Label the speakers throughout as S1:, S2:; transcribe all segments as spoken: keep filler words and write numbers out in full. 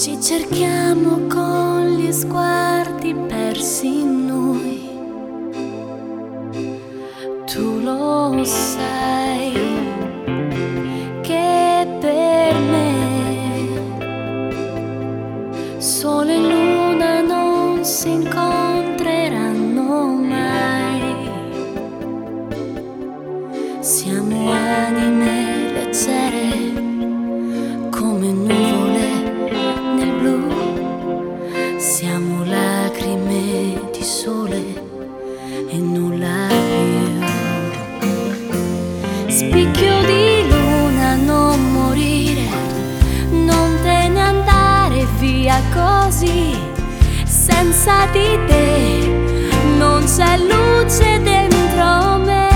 S1: Ci cerchiamo con gli sguardi persi in noi. Tu lo sai che per me sole e luna non si incontreranno mai. Siamo anime leggere come nuvole nel blu. Siamo lacrime di sole e nulla più. Spicchio di luna, non morire, non te ne andare via così. Senza di te non c'è luce dentro me.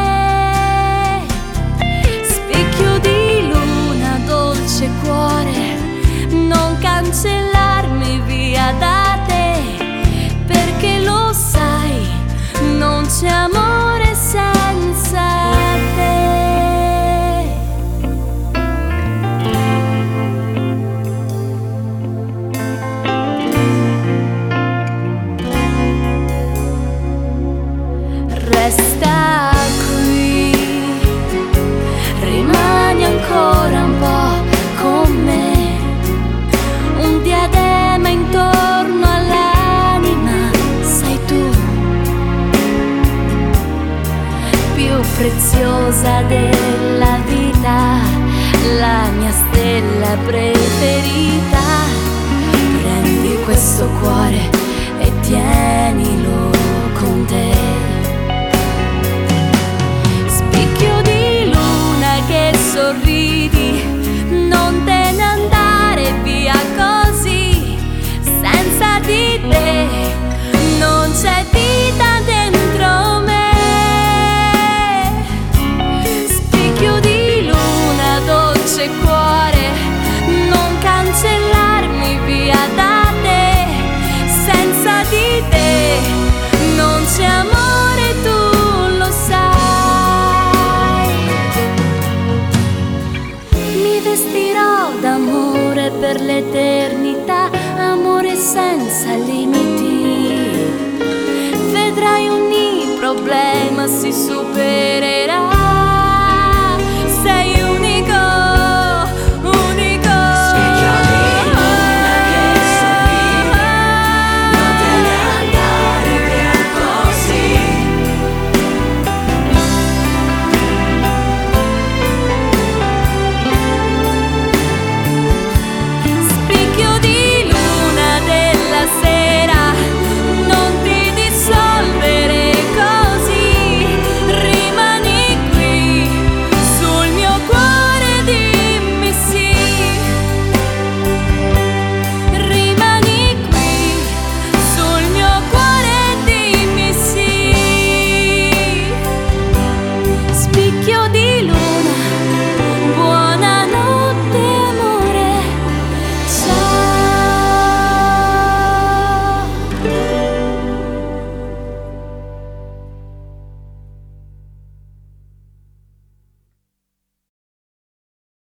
S1: Spicchio di luna, dolce cuore, non cancellarmi via da te, perché lo sai, non c'è amore senza te. Resta qui, rimani ancora un po' con me. Un diadema intorno all'anima sei tu, più preziosa della vita, la mia stella preferita. Prendi questo cuore e tienilo con te. Spicchio di luna che sorridi, non te ne andare via così. Senza di te non c'è vita dentro me. Spicchio di luna, dolce cuore, non cancellarmi via da te. Senza di te non c'è amore, tu lo sai. Mi vestirò d'amore per l'eternità, amore senza limiti. Vedrai ogni problema si supererà.